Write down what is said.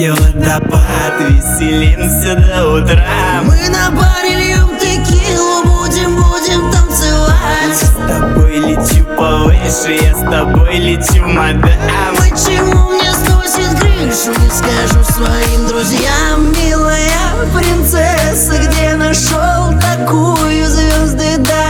реке водопад, веселимся до утра. Мы на баре льем текилу, будем танцевать. С тобой лечу повыше, я с тобой лечу, мадам. Почему мне сносит крышу, не скажу своим друзьям. Милая принцесса, где нашел такую звезды, да?